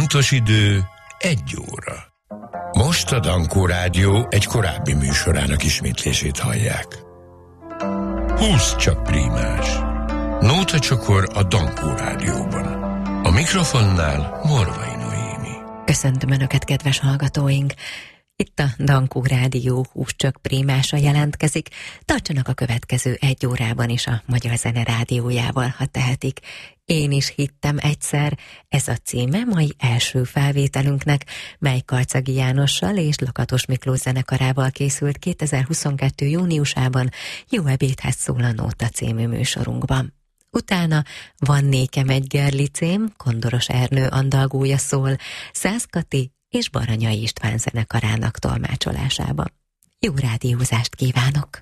Pontos idő 1 óra. Most a Dankó Rádió egy korábbi műsorának ismétlését hallják. 20 csak prímás. Nótacsokor a Dankó Rádióban. A mikrofonnál Morvai Noémi. Köszöntöm Önöket, kedves hallgatóink! Itt a Dankó Rádió 20 csak prímása jelentkezik. Tartsanak a következő 1 órában is a Magyar Zene Rádiójával, ha tehetik. Én is hittem egyszer, ez a címe mai első felvételünknek, mely Karcagi Jánossal és Lakatos Miklós zenekarával készült 2022. júniusában Jó ebédhez szól a Nóta című műsorunkban. Utána Van nékem egy gerlicém, Kondoros Ernő andalgója szól, Szász Kati és Baranyai István zenekarának tolmácsolásában. Jó rádiózást kívánok!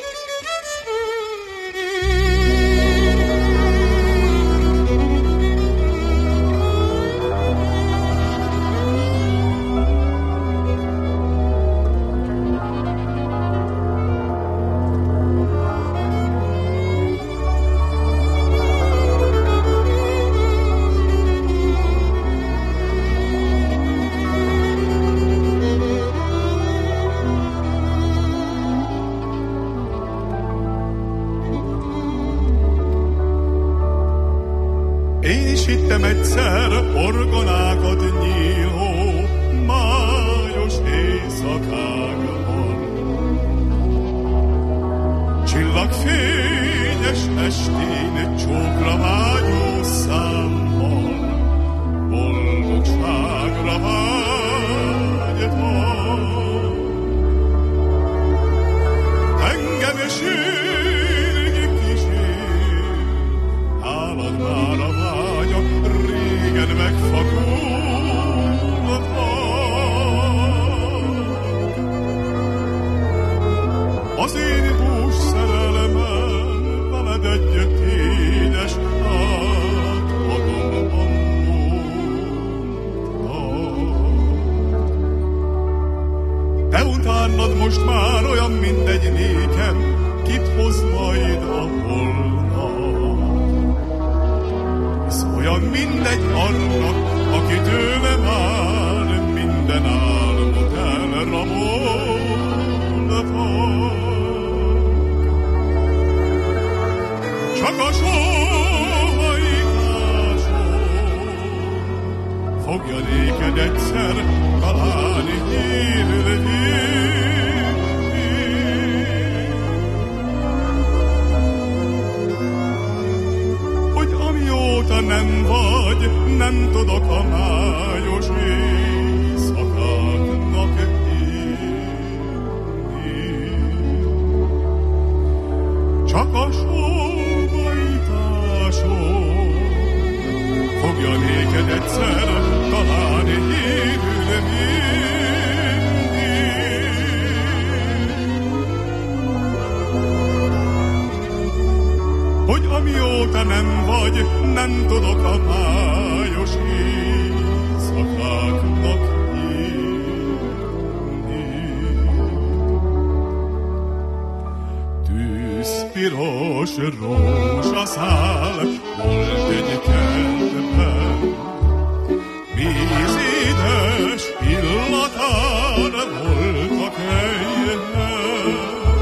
Hittem egyszer orgonákat nyíló májos éjszakákban, csillagfényes estén csókra vágyó számmal, boldogságra vágytam. Engem sírni kísér, hálad már a vágyak, régen megfakulnak. Az én bús szerelmem veled együtt édes, átadom de utánad most már olyan mindegy nékem, kit hoz majd a holnap. Hisz olyan mindegy annak, aki tőle már minden álmot elraboltak. Csak a sóhajtásom fogja néked egyszer találni hírni. Hogy amióta nem vagy, nem tudok a májos éjszakáknak élni. Csak a sóhajtásom fogja néked egyszer találni hírülni. Hogy amióta nem vagy, nem tudok a májos éjszakáknak élni. Tűzpiros rózsaszál volt egy kertben, vízédes illatán voltak helyen.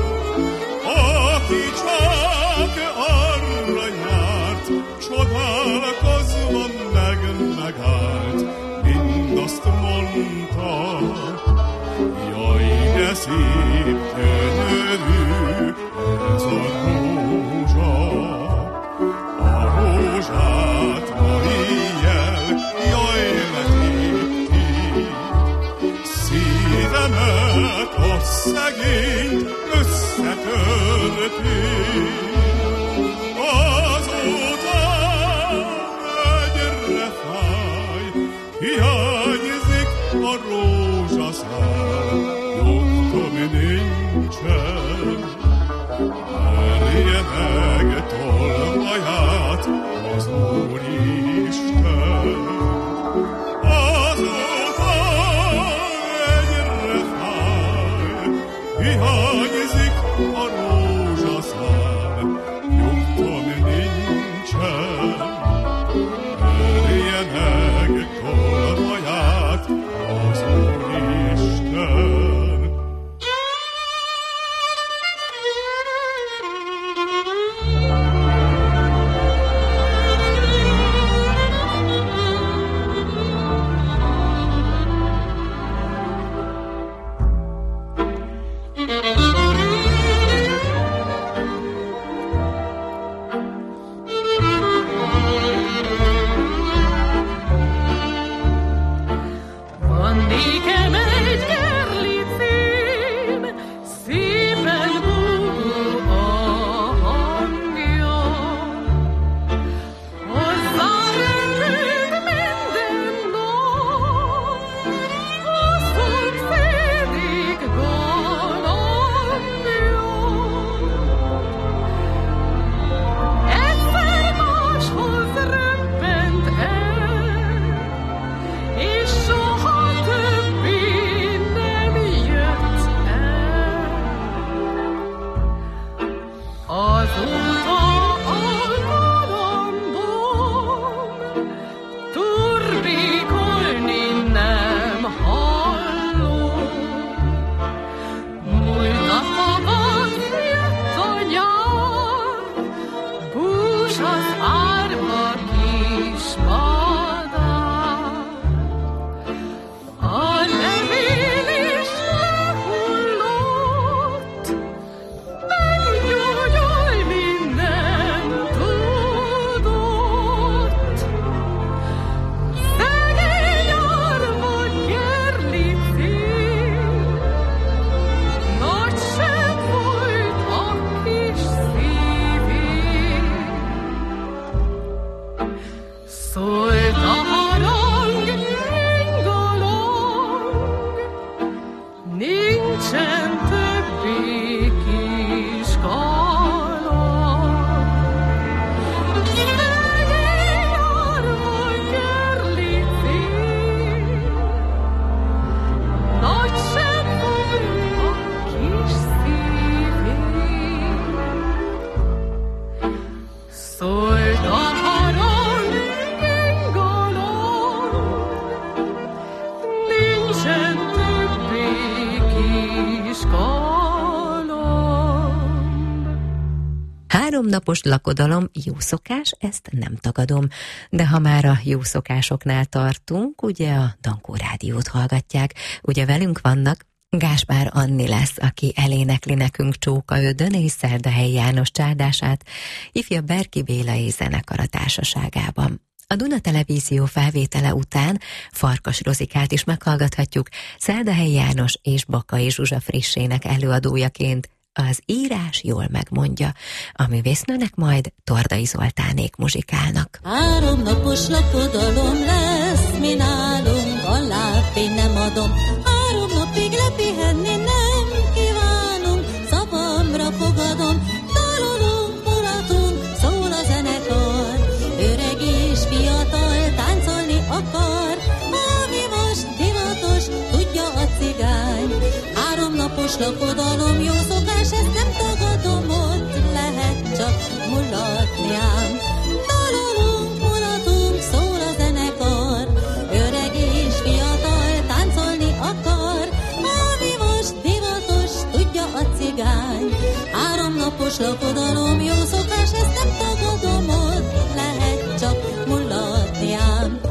Aki csak arra járt, csodálkozva megállt, mindazt mondta, jaj, de szép gyönyörű ez a rózsa. A rózsát ma éjjel, jaj, letépti, szívemet a szegényt összetörti. Azóta egyre fáj, hiányzik a rózsaszál, nyugtom nincsen, merje meg tolvaját az Úristen. Azóta egyre fáj, hiányzik a rózsaszál, nyugtom nincsen, merje meg tolvaját Napos lakodalom jó szokás, ezt nem tagadom, de ha már a jó szokásoknál tartunk, ugye a Dankó Rádiót hallgatják, ugye velünk vannak, Gáspár Anni lesz, aki elénekli nekünk Csókaödön és Szerdahelyi János csárdását, ifja Berki Béla és zenekara társaságában. A Duna Televízió felvétele után Farkas Rozikát is meghallgathatjuk, Szerdahelyi János és Bakai Zsuzsa frissének előadójaként. Az írás jól megmondja, a művésznőnek majd Tordai Zoltánék muzsikálnak. 3 napos lakodalom lesz, mi nálunk, a lábfény nem adom. 3 napig lepihenni nem kívánunk, szavamra fogadom. Dalolunk, mulatunk, szól a zenekar, öreg és fiatal táncolni akar. Ami most divatos, tudja a cigány. 3 napos lakodalom, jó szokás, ezt nem tagadom, ott lehet csak mulatni ám. Dalolunk, mulatunk, szól a zenekar, öreg és fiatal táncolni akar. Ami most divatos, tudja a cigány. 3 napos lakodalom, jó szokás, ezt nem tagadom, ott lehet csak mulatni ám.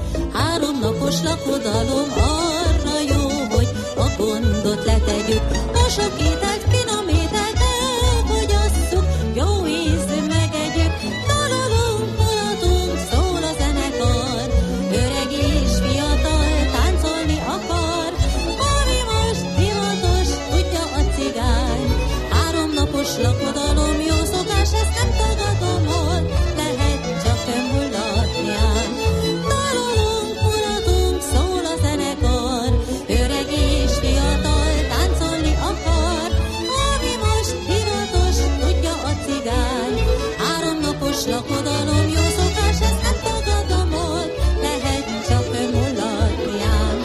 3 napos lakodalom arra jó, hogy a gondot letegyük, a sok ételt, finom ételt elfogyasszuk, jó ízű megegyük. Dalolunk, mulatunk, szól a zenekar, öreg és fiatal táncolni akar. Ami most divatos, tudja a cigány. 3 napos lakodalom, jó szokás, ezt nem tagadom, ott lehet csak mulatni ám. Dalolunk, mulatunk, szól a zenekar, öreg és fiatal táncolni akar. Ami most divatos, tudja a cigány. 3 napos lakodalom, jó szokás, ezt nem tagadom, ott lehet csak mulatni ám.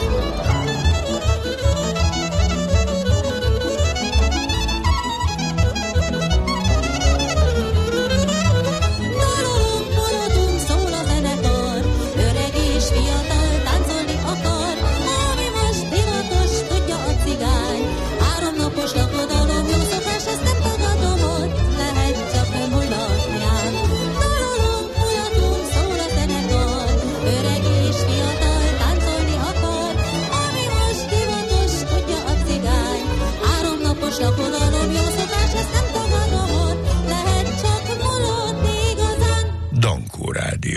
Dalolunk, mulatunk, szól a zenekar, öreg és fiatal táncolni akar. Ami most divatos, tudja a cigány. 3 napos lakodalom, jó szokás, ezt nem tagadom, ott lehet csak mulatni ám. Dalolunk, mulatunk, szól a zenekar, öreg és fiatal táncolni akar. Ami most divatos, tudja a cigány. 3 napos lakodalom, jó szokás, ezt nem tagadom, ott lehet csak mulatni igazán. Dankó Rádió.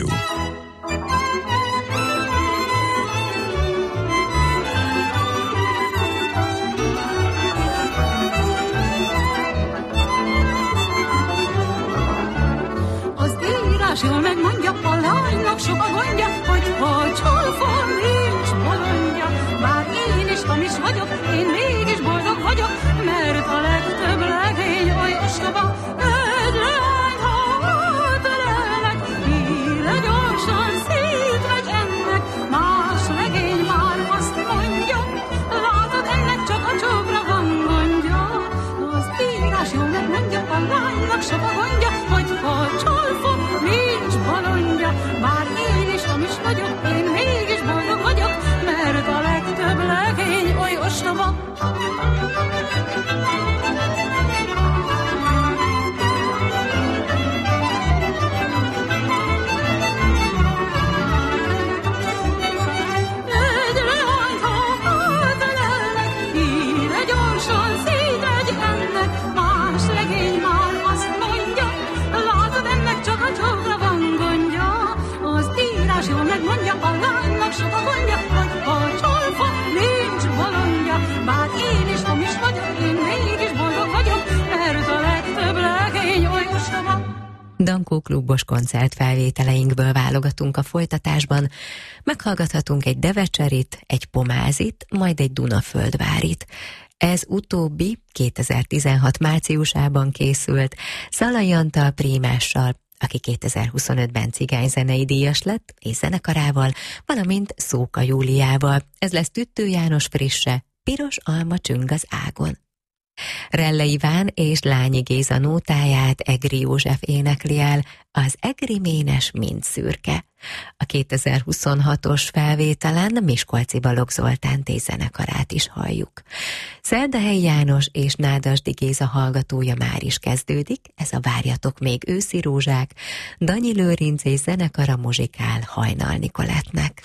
Az írás jól megmondja, a lánynak sok a gondja, hogy csalfon nincs bolondja. Bár én is hamis vagyok, én mégis boldog vagyok, mert a legtöbb legény oly ostoba. Egy lányt, ha átölelnek, híre gyorsan szétmegy ennek. Más legény már azt mondja, látod, ennek csak a csókra van gondja. Az írás jól megmondja, a lánynak sok a gondja, Dankó klubos koncertfelvételeinkből válogatunk a folytatásban. Meghallgathatunk egy devecserit, egy pomázit, majd egy Dunaföldvárit. Ez utóbbi 2016 márciusában készült Szalai Antal prímással, aki 2025-ben cigányzenei díjas lett, és zenekarával, valamint Szóka Júliával. Ez lesz Tüttő János frisse, Piros alma csüng az ágon. Relle Iván és Lányi Géza nótáját Egri József énekli el, az Egri ménes mind szürke. A 2026-os felvételen Miskolci Balogh Zoltán zenekarát is halljuk. Szerdahelyi János és Nádasdy Géza hallgatója már is kezdődik, ez a Várjatok még őszi rózsák, Danyi Lőrinc és zenekara muzsikál Hajnal Nikolettnek.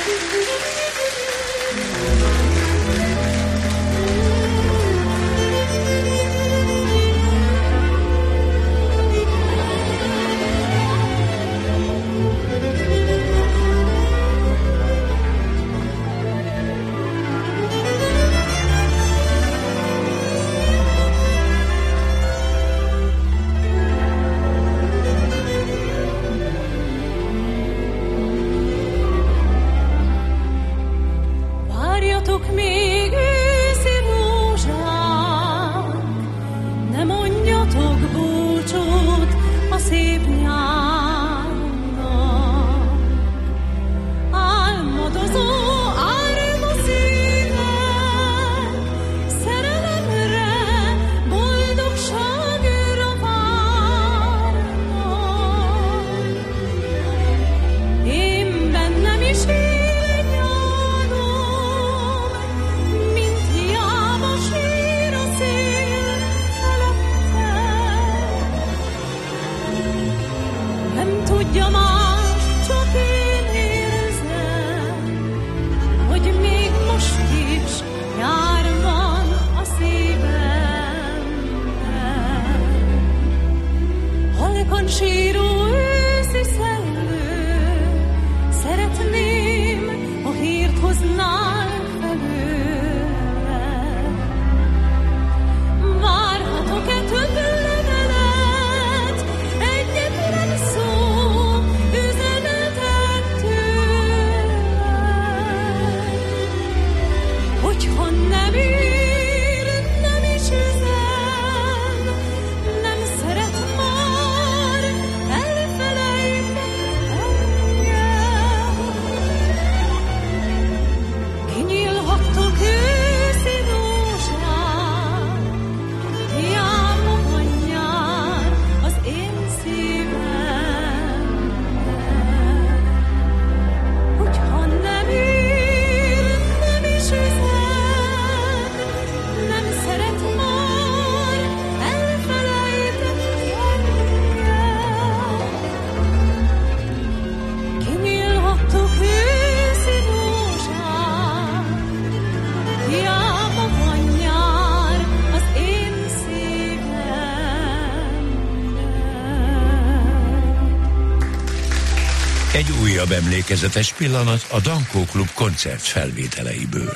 Egy újabb emlékezetes pillanat a Dankó klub koncert felvételeiből.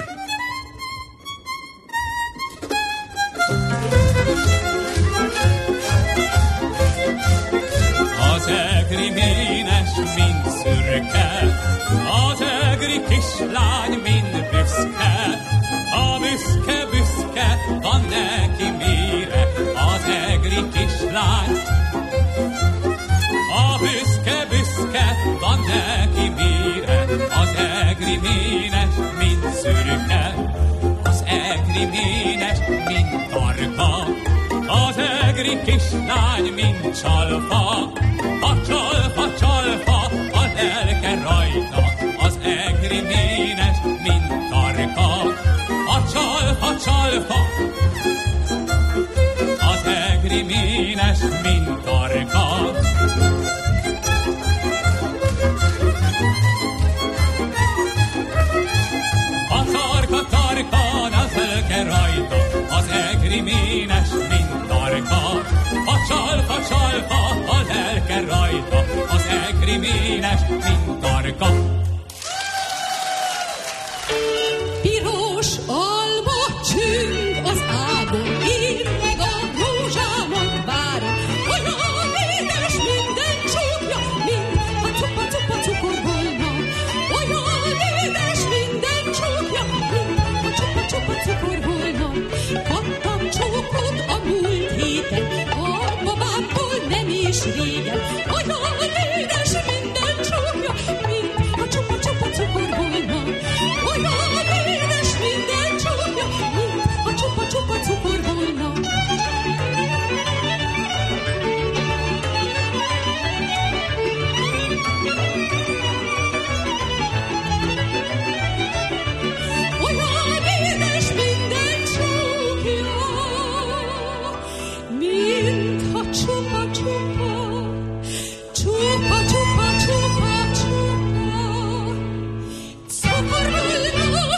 Az egri ménes mind szürke, az egri kislány mind büszke, a büszke büszke van neki mire, az egri kislány. A büszke büszke van neki mire, az egri ménes mind szürke, az egri ménes mind tarka, az egri kislány mind csalfa, a csalfa csalfa a lelke rajta, az egri ménes mind tarka, a csalfa csalfa, az egri ménes mind tarka. Tarkan a lelke rajta, az egri ménes mind tarka, a csalfa csalfa a lelke rajta, az egri ménes mind tarka. Piros alma csüng az ágon, ír meg a rózsámat várom, olyan régen. Olyan édes minden csókja, mint a csupa-csupa cukor volna. Olyan édes minden csókja, mint a csupa-csupa cukor volna. Olyan édes minden csókja, mint a csupa-csupa, csupa-csupa, csupa-csupa cukor volna.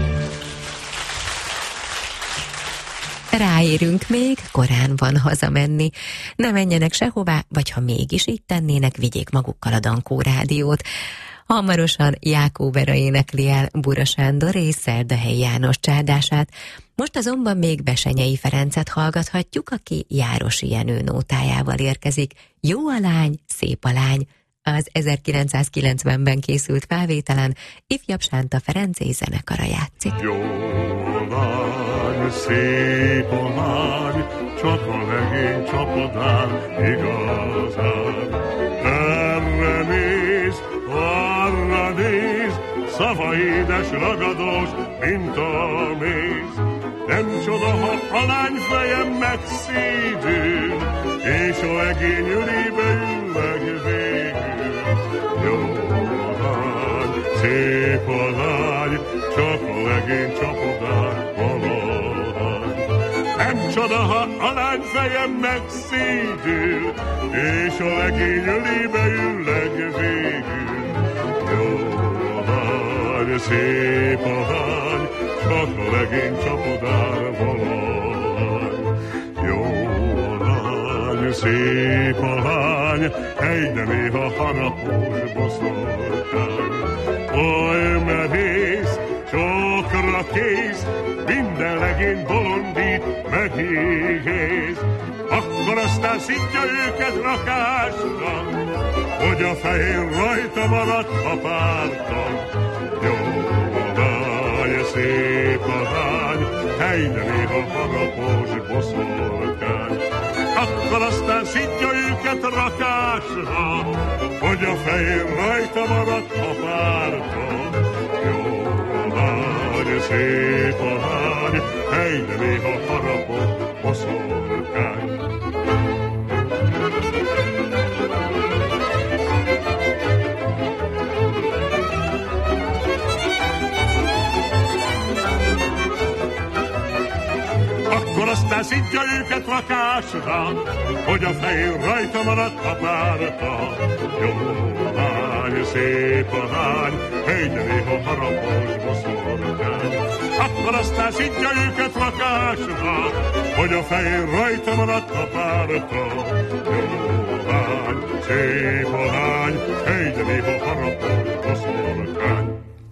Ráérünk még, korán van hazamenni. Ne menjenek sehová, vagy ha mégis így tennének, vigyék magukkal a Dankó rádiót. Hamarosan Jákó Vera énekli el Bura Sándor és Szerdahelyi János csárdását. Most azonban még Besenyei Ferencet hallgathatjuk, aki Járosi Jenő nótájával érkezik. Jó a lány, szép a lány. Az 1990-ben készült felvételen ifjabb Sánta Ferencé zenekara játszik. Jó lány, szép a lány, csak a legény csapodán igazán. Erre néz, arra néz, szava édes ragadós, mint a méz. Nem csoda, ha a lány fejem megszédül, és a legény ülébe ülleg végül. Jó lány, szép a lány, csak a legény csapodán valahány. Nem csoda, ha a lány fejem megszédül, és a legény ülébe ülleg végül. Jó lány, szép a lány, csak a legény csapodán valahány. Jó lány, szép a lány, egyre néha harapós boszorkány. Oly merész, csokra kész, minden legény bolondít, megégész. Akkor aztán szitja őket rakásra, hogy a fehér rajta maradt a párton. Jó lány, szép a lány, helyne néha harapós boszorkány. Akkor aztán szitja őket rakásra, hogy a fehér rajta maradt a párton. Jó lány, szép a lány, helyne néha harapós boszorkány. Akkor aztán szintja őket rakásra, hogy a fehér rajta maradt a párta. Jó lány, szép a lány, egyre néha harapós boszorkány. Akkor aztán szintja őket rakásra, hogy a fehér rajta maradt a párta. Jó lány, szép a lány, egyre néha harapós boszorkány.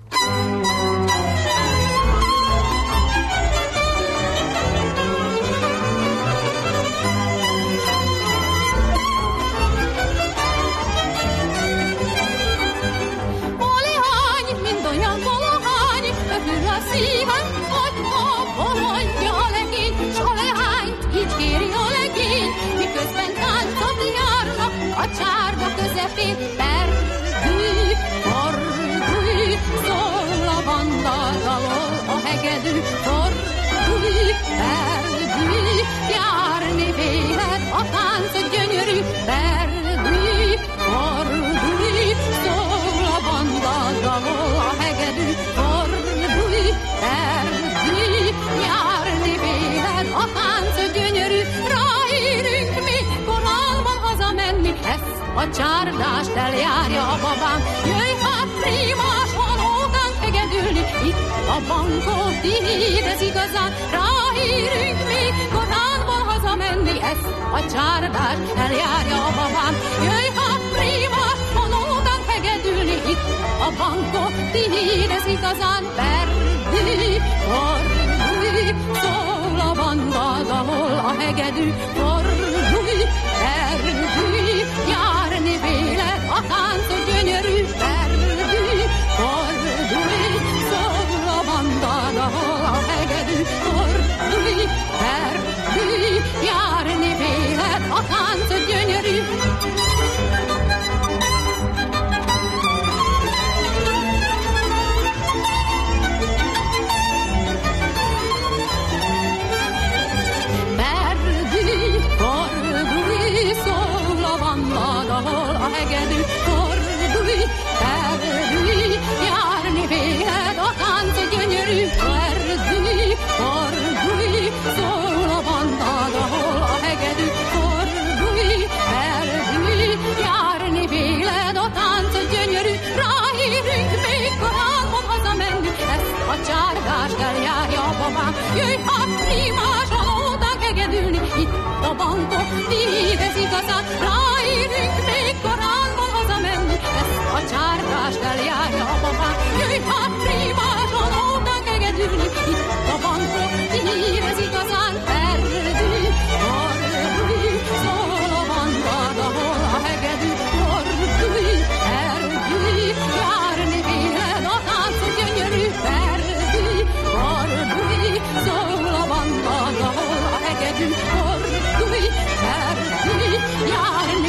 Szívem, hogy a bolondja a legény, s a leányt így kéri a legény, miközben táncot járnak a csárda közepén. Perdű, fordulj, szól a banda, dalol a hegedű. Fordulj, perdű, járni véled, a táncot gyönyörű. Perdű, fordulj, szól a banda, dalol a hegedű. Perdű, járni véled, a tánc gyönyörű, ráérünk mi, korálban hazamenni, ezt a csárdást eljárja a babám. Jöjj hát, prímás, halókán hegedülni, itt a bankó, tiéd ez igazán, ráérünk mi, korálban hazamenni, ezt a csárdást eljárja a babám. Jöjj hát, prímás, halókán hegedülni, itt a bankó, tiéd ez igazán, perdű, fordulj, szól a banda, dalol a hegedű. Fordulj, perdű, járni véled, a táncot gyönyörű. Perdű, fordulj, szól a banda, dalol a hegedű. Fordulj, perdű, járni véled, a táncot gyönyörű. a hegedű, fordulj, ferdülj, járni véled a tánc gyönyörű, ferdülj, fordulj, szól a bandad, ahol a hegedű, fordulj, ferdülj, járni véled a tánc gyönyörű, ráérünk még koránban hazamenni, ezt a csárgást eljárja a babám, jöjj hát primás, a nóták hegedülni, itt a bankok, vívez igazán, ráérünk még koránban hazamenni, ezt a csárgást eljárja a babám, jöjj hát primás, a nóták hegedülni, itt a bankok, vívez igazán, ferdülj, fordulj, szól a bandad, ahol a hegedű, fordulj, ferdülj, járni véled a tánc gyönyörű, ferdülj, fordulj, szól a bandad, ahol a hegedű, fordulj, ferdülj, járni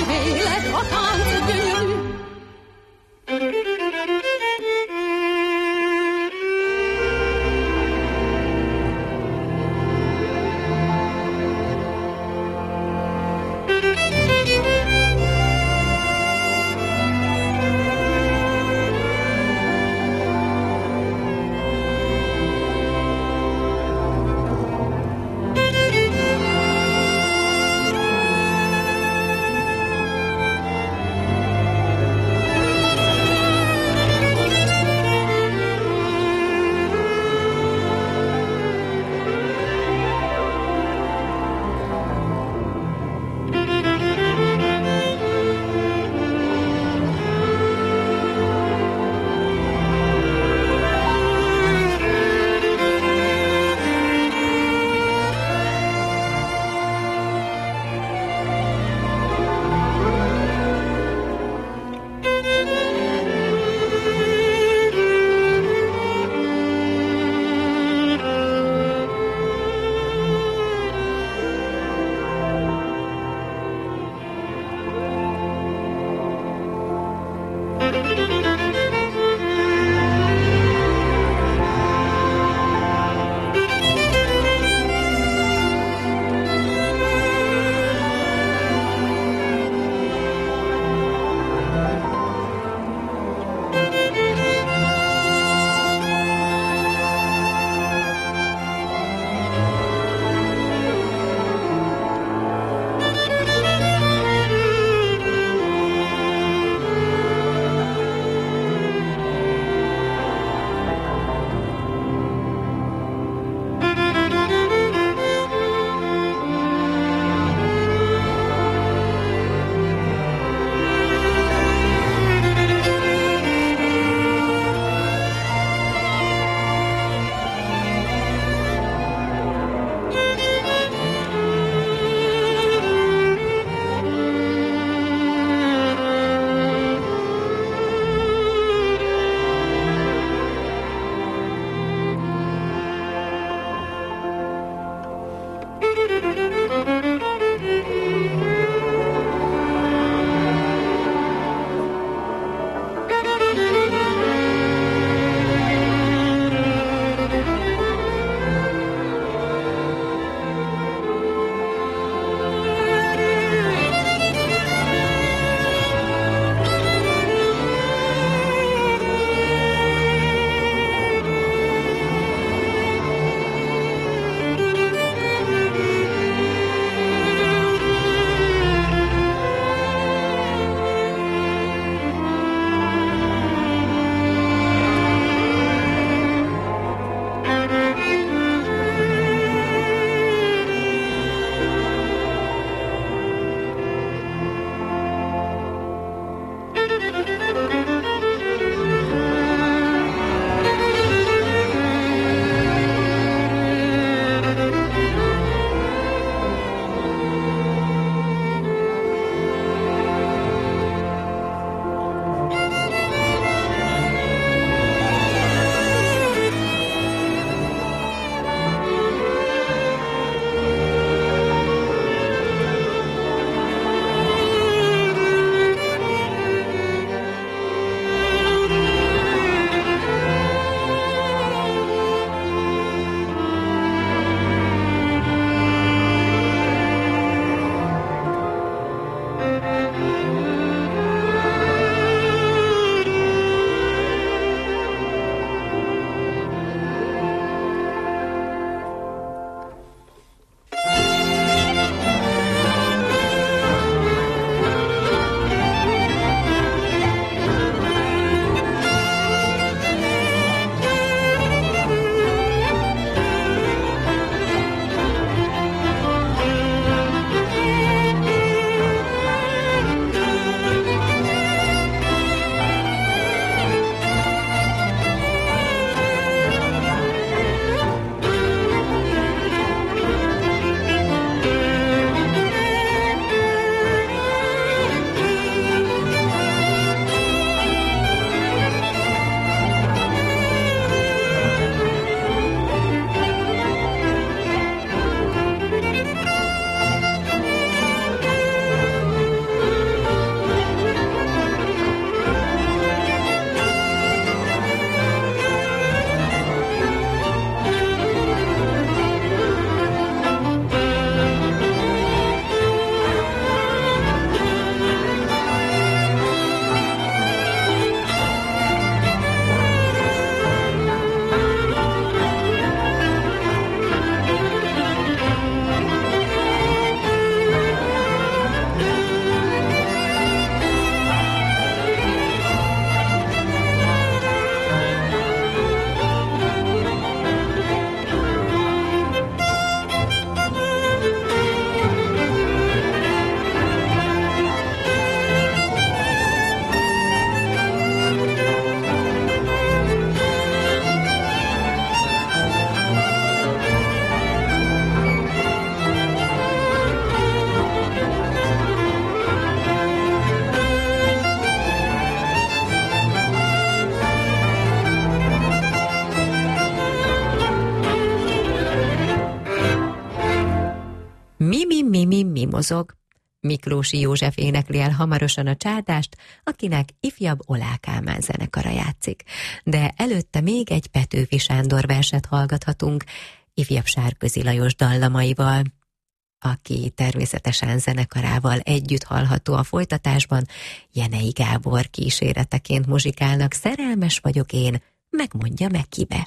mozog. Miklósi József énekli el hamarosan a csádást, akinek ifjabb Oláh Kálmán zenekara játszik. De előtte még egy Petőfi Sándor verset hallgathatunk, ifjabb Sárközi Lajos dallamaival, aki természetesen zenekarával együtt hallható a folytatásban. Jenei Gábor kíséreteként muzsikálnak Szerelmes vagyok én, megmondja meg kibe.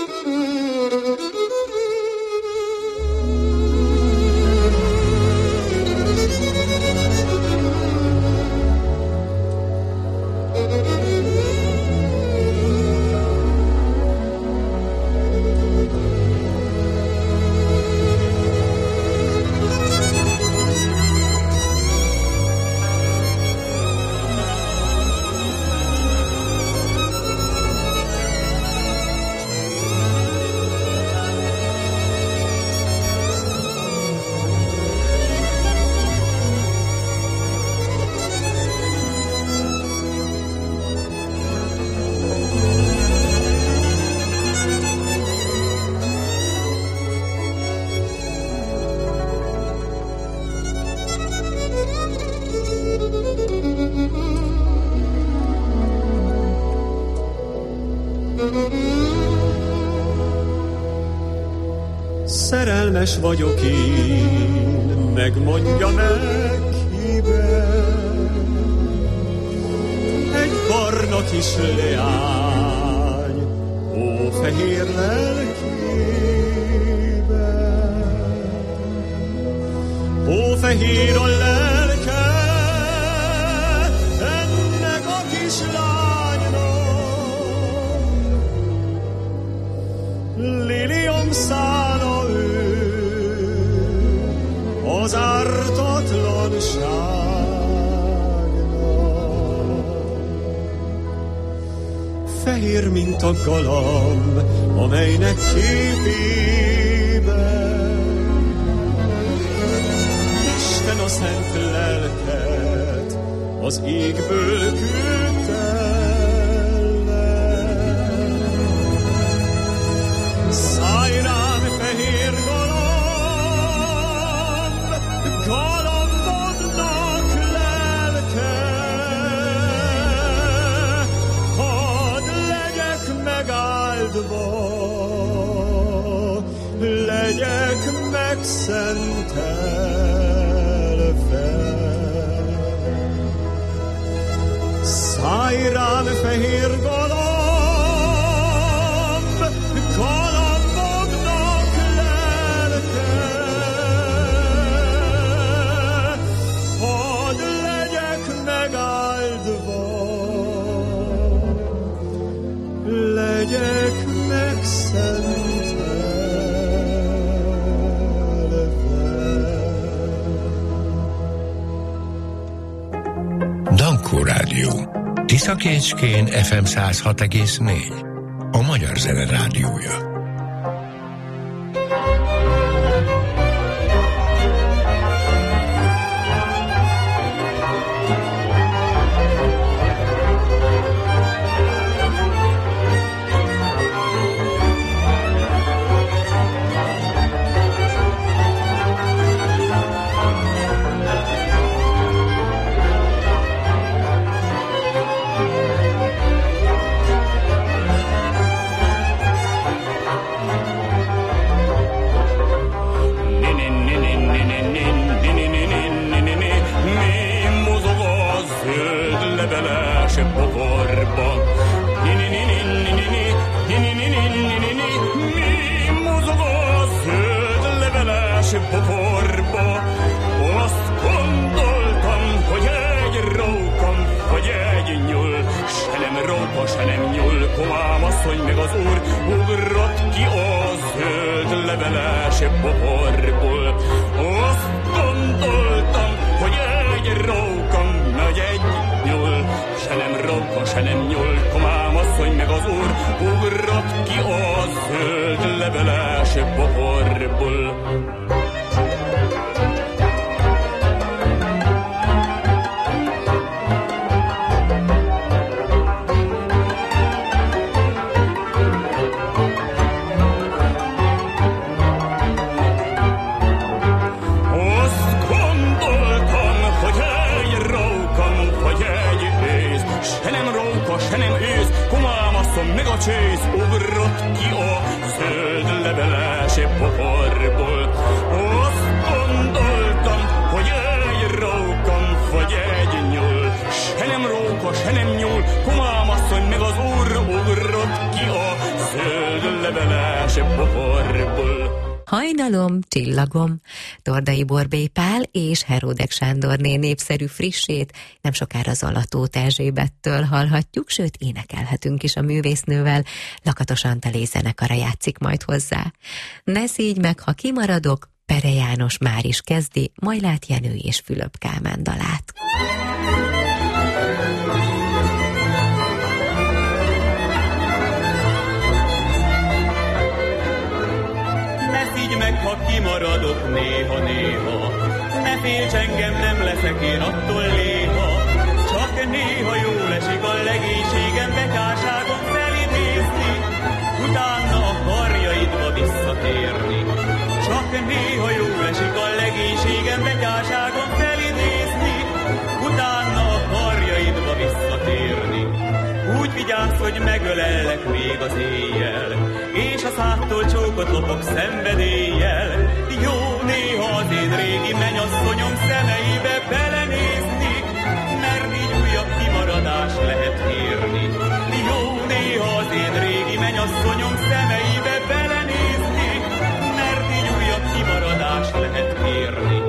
Szerelmes vagyok én, megmondja meg kibe. Egy barna kis leány, ó fehér lelkébe. Ó fehér a lelke ennek a kis lánynak. Liliom szána az ártatlanságnak. Fehér, mint a galamb, amelynek képében Isten a szent lelket az égből küldte le. Szállj rám, fehér galambodnak lelke, hadd legyek megáldva, legyek megszentelve. Szállj rám, fehér galamb, galambodnak lelke, hadd legyek megáldva, legyek megszentelve. Dankó Rádió. Tiszakécskén FM 106,4. A Magyar Zene Rádiója. Azt gondoltam, se nem róka, se nem ősz, komámasszon meg a csősz, ugrott ki a zöld leveles pokorból. Azt gondoltam, hogy egy rókam vagy egy nyúl, se nem róka, se nem nyúl, komámasszony meg az úr ugrott ki a zöld leveles pokorból. Hajnalom, csillagom, Tordai Borbély Pál és Heródek Sándorné népszerű frissét nem sokára Zalatóth Erzsébettől hallhatjuk, sőt énekelhetünk is a művésznővel, Lakatos Antalé zenekara játszik majd hozzá. Ne szígy meg, ha kimaradok, Pere János már is kezdi Majlát Jenő és Fülöp Kálmán dalát. Meg, ha kimaradok néha-néha, ne félts engem, nem leszek én attól léha. Csak néha jól esik a legénységem bekárságon felidézni, utána a karjaidba visszatérni. Csak néha jól esik a legénységem bekárságon felidézni, utána a karjaidba visszatérni. Úgy vigyázz, hogy megölellek még az éjjel, és a szádtól csókot lopok szenvedéllyel. Jó néha az én régi mennyasszonyom szemeibe belenézni, mert így újabb kimaradás lehet érni. Jó néha az én régi mennyasszonyom szemeibe belenézni, mert így újabb kimaradás lehet érni.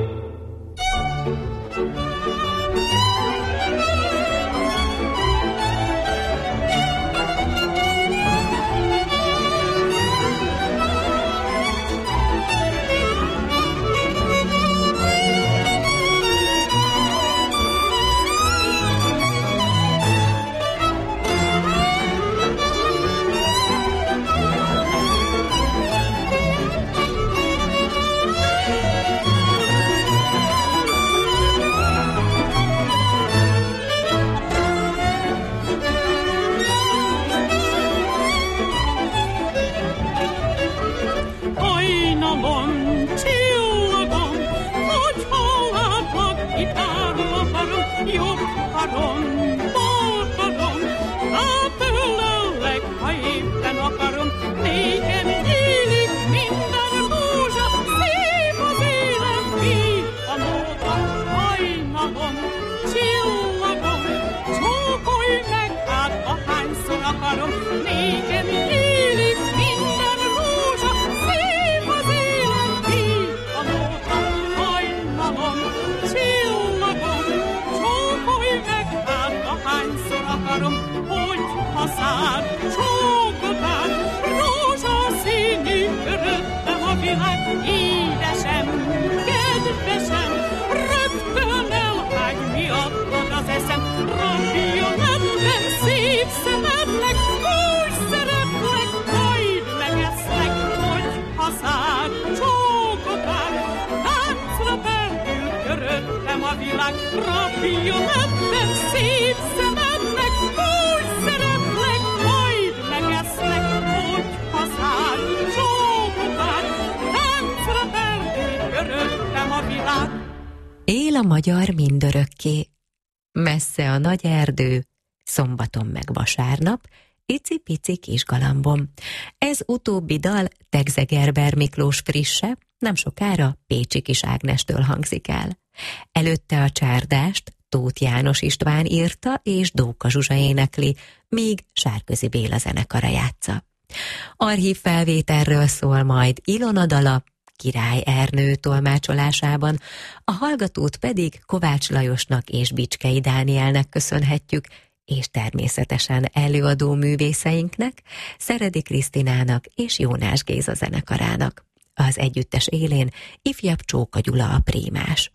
Él a magyar mindörökké, messze a nagy erdő, szombaton meg vasárnap, icipici kis galambom. Ez utóbbi dal Tegzegerber Miklós frisse, nem sokára Pécsi Kis Ágnestől hangzik el. Előtte a csárdást Tóth János István írta és Dóka Zsuzsa énekli, míg Sárközi Béla zenekara játsza. Archív felvételről szól majd Ilona dala, Király Ernő tolmácsolásában, a hallgatót pedig Kovács Lajosnak és Bicskei Dánielnek köszönhetjük, és természetesen előadó művészeinknek, Szeredi Krisztinának és Jónás Géza zenekarának. Az együttes élén ifjabb Csóka Gyula a prímás.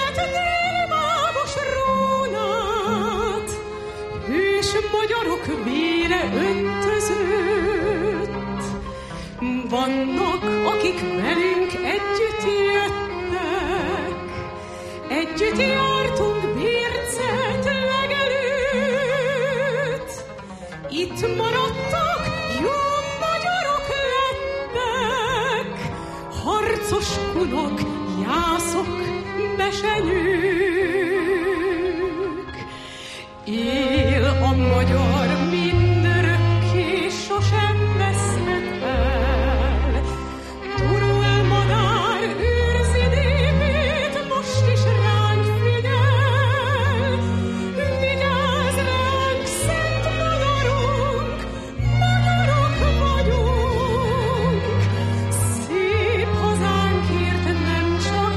Magyarok Vannak, akik velünk együtt jöttek, együtt jártunk bércet, legelőt. Itt maradtak, jó magyarok lettek, harcos kunok, jászok, mesenyők. Él a magyar mindörökké, sosem veszhet el. Turul madár őrzi népét, most is ránk figyel. Vigyázz ránk, szent magyarunk, magyarok vagyunk. Szép hazánkért nem csak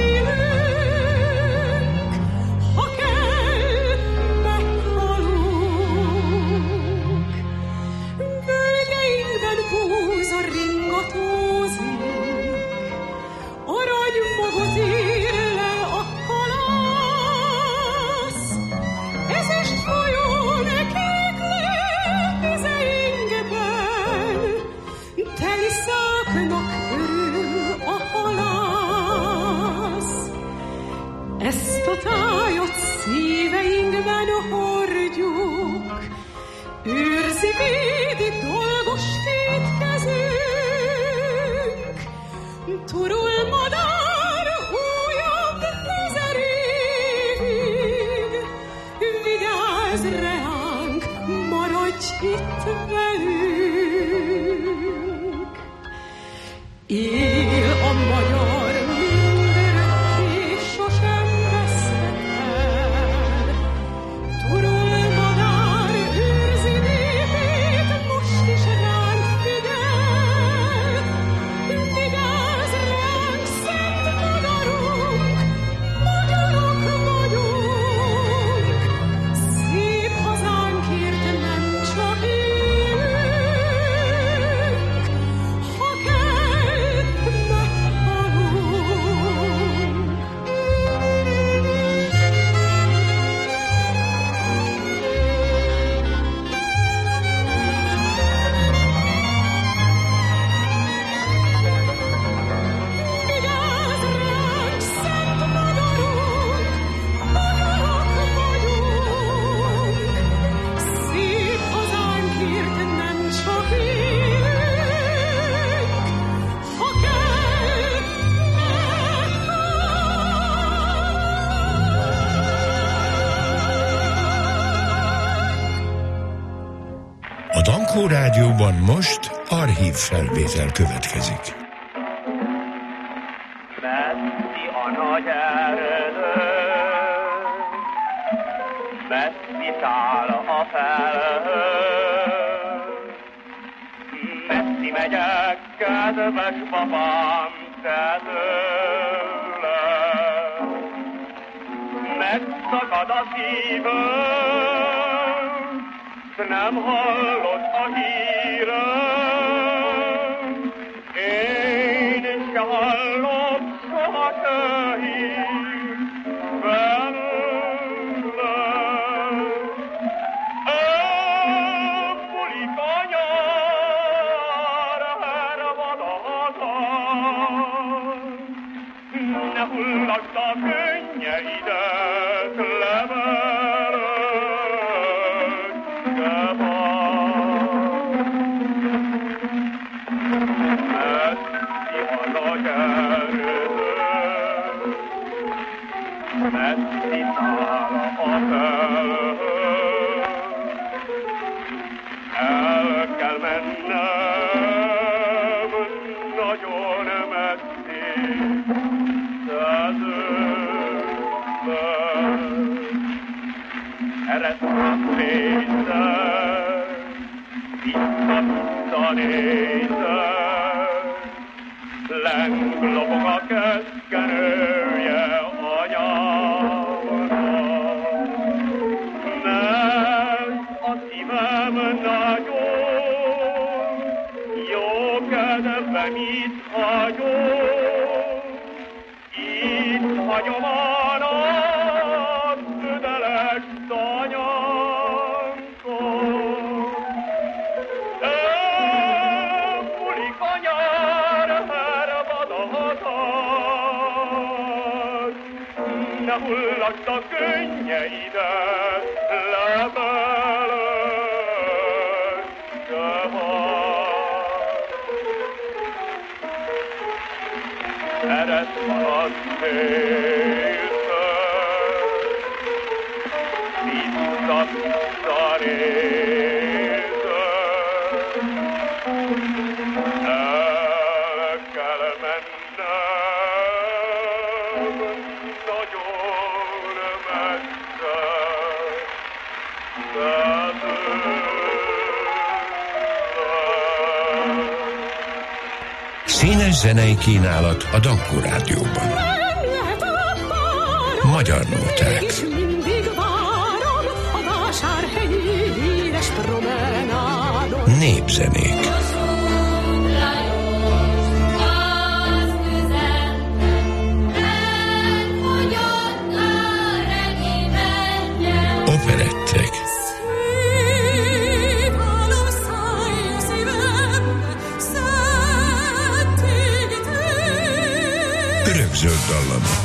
élünk, ha kell, meghalunk. Völgyeinkben búza ringatózik, aranymagot ér le a kalász. Ezest folyón kéklő vizeinkben, teli száknak örül a halász. Ezt a tájat szíveinkben hordjuk, őrzi, védi dolgos vétkezünk. Turul madár újabb 1000 évig, vigyázz ránk, maradj itt velünk. Él a magyar mindörökké, sosem veszhet el. Turul madár őrzi népét, most is ránk figyel. Vigyázz ránk, szent magyarunk, magyarok vagyunk. Szép hazánkért nem csak élünk, ha kell, meghalunk. Vigyázz ránk, szent magyarunk, magyarok vagyunk. Szép hazánkért nem csak élünk, ha kell, A Dankó Rádióban most archív felvétel következik. Messzi a nagy erdő, messzi száll a felhő, messzi megyek, kedves papám, te tőle. Megszakad a szívem, s nem hallod a hírem, én se hallom soha se hír belőle. Múlik a nyár, hervad a hazán, ne hullagd a könnyeidet, levelekbe van. Messzi a nagy erdő, messzi száll a felhő, el kell mennem nagyon messzi szezőbe. Eresztett nézek, vissza nézek, leng lobog a keszkenője anyámnak. Mert a szívem nagyon, jó kedvem itt hagyom, itt hagyom a nap tüdeles tanyánkon. Múlik a nyár, lehullak a könnyeidet, lebelögte már. Ered van szélszer, vissza-visszanézed, el kell mennem nagyon messze, Színes zenei kínálat a Dankó Rádióban. Magyar nóták. És mindig várom a vásárhelyi híres promenádon. Népzenék. Operettek. Örökzöld dallamok.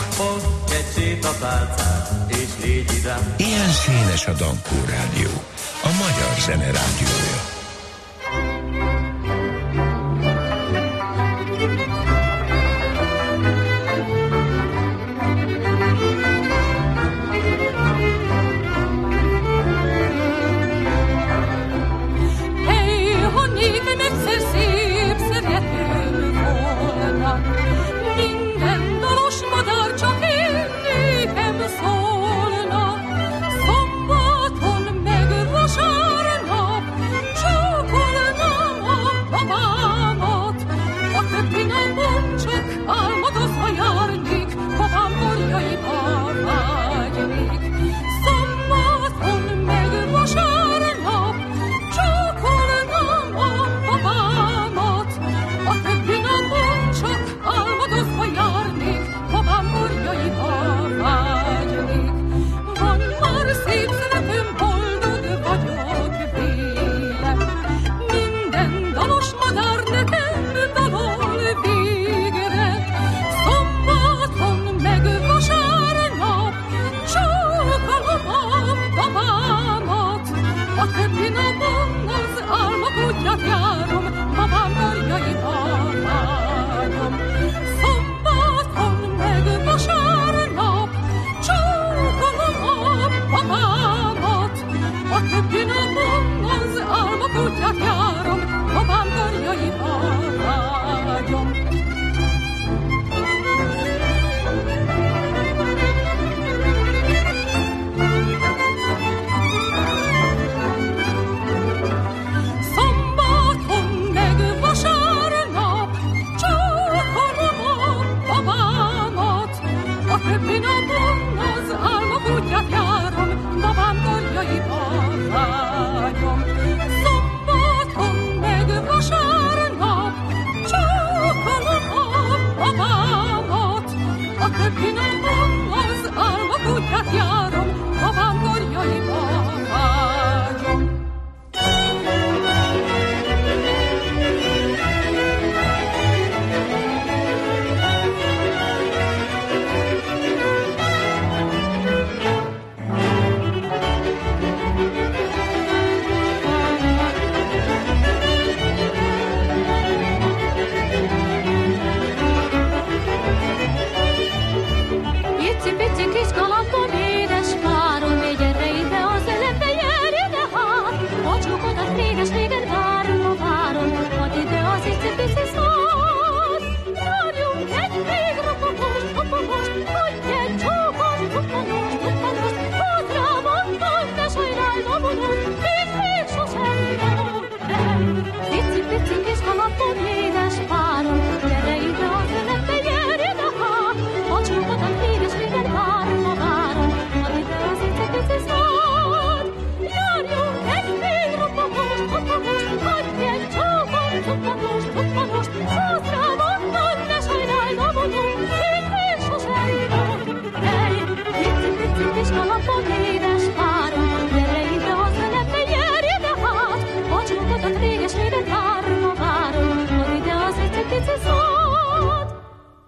Ilyen színes a Dankó Rádió, a magyar zene rádiója.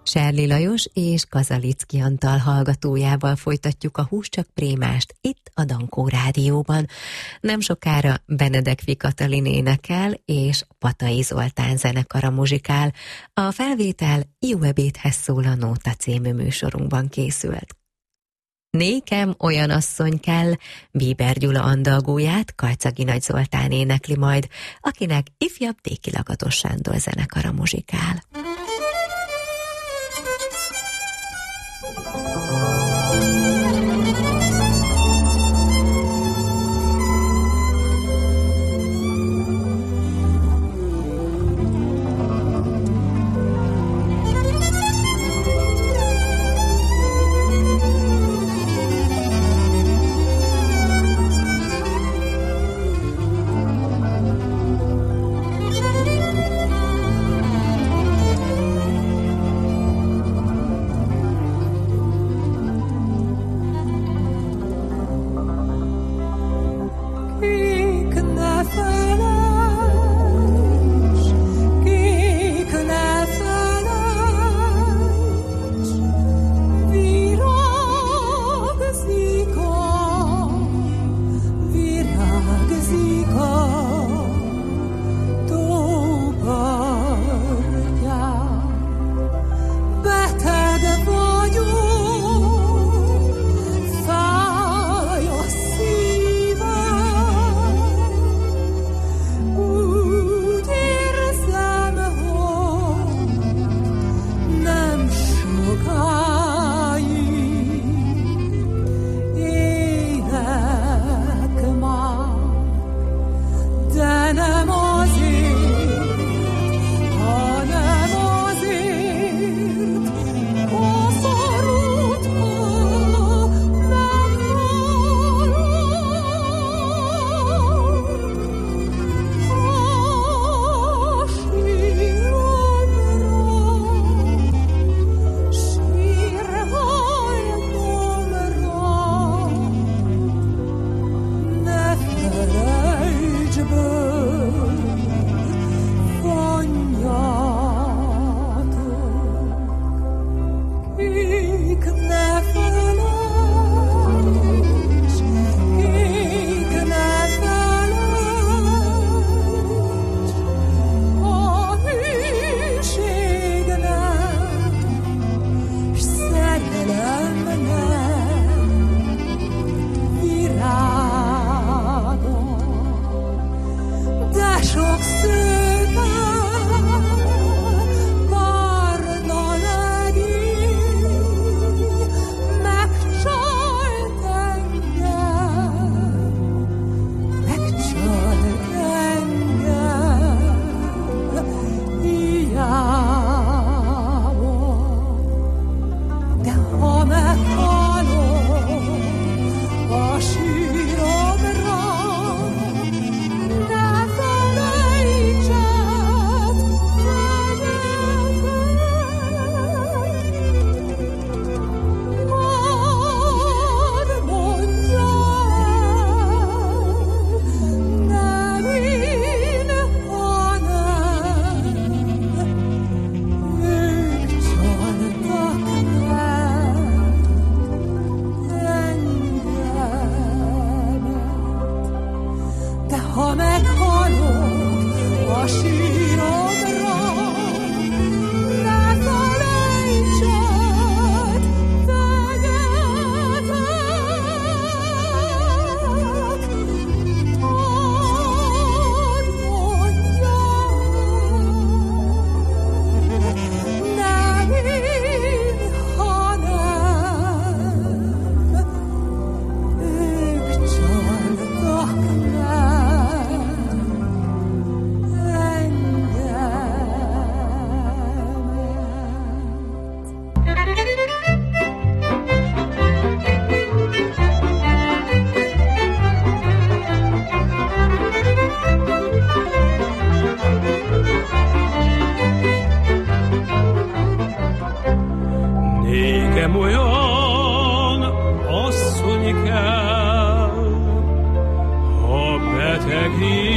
Serli Lajos és Kazalicki Antal hallgatójával folytatjuk a Hús csak Prémást itt a Dankó Rádióban. Nem sokára Benedek Katalin énekel és Patai Zoltán zenekara muzsikál. A felvétel Jó ebédhez szól a Nóta című műsorunkban készült. Nékem olyan asszony kell, Bíber Gyula andalgóját Kalczagi Nagy Zoltán énekli majd, akinek ifjabb Déki Lakatos Sándor zenekara muzsikál.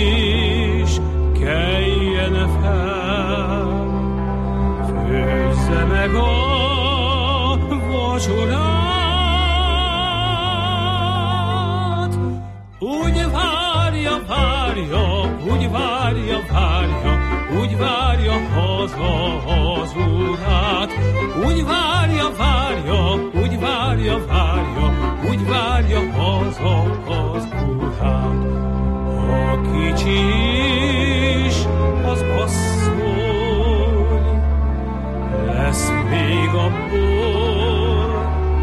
is keljen fel, főzze remeg a vacsorát. Úgy várja, úgy várja, úgy várja haza az urát. Úgy várja, úgy várja, úgy várja haza az urát. A kicsi is az asszony, lesz még abból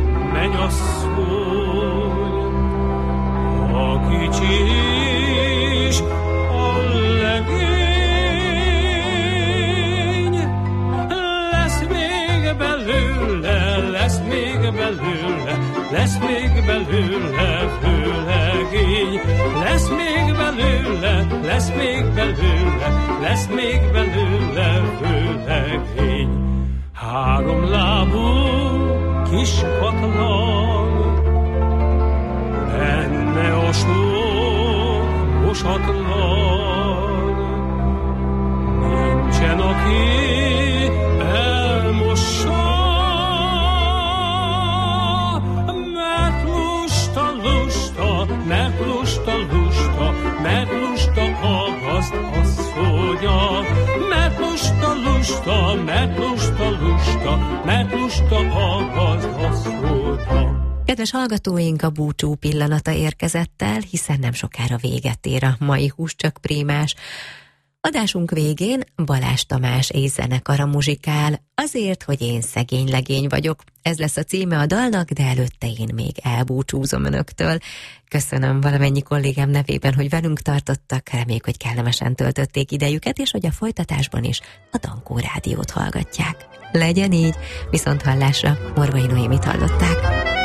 mennyasszony. A kicsi is a legény, lesz még belőle, lesz még belőle, lesz még belőle főlegény. Lesz még belőle, lesz még belőle, lesz még belőle főlegény. Háromlábú kis katlan, benne a sok mosatlan. Nincsen, aki elmossa, mert lusta, mert lusta, mert lusta a gazdasszonya. Mert lusta, mert lusta, mert lusta a gazdasszonya. Kedves hallgatóink, a búcsú pillanata érkezett el, hiszen nem sokára véget ér a mai Húscsak Prímás. Adásunk végén Balázs Tamás észzenekara muzsikál, Azért, hogy én szegény legény vagyok. Ez lesz a címe a dalnak, de előtte én még elbúcsúzom önöktől. Köszönöm valamennyi kollégám nevében, hogy velünk tartottak, reméljük, hogy kellemesen töltötték idejüket, és hogy a folytatásban is a Dankó Rádiót hallgatják. Legyen így, viszont hallásra, Morvai Noémit hallották.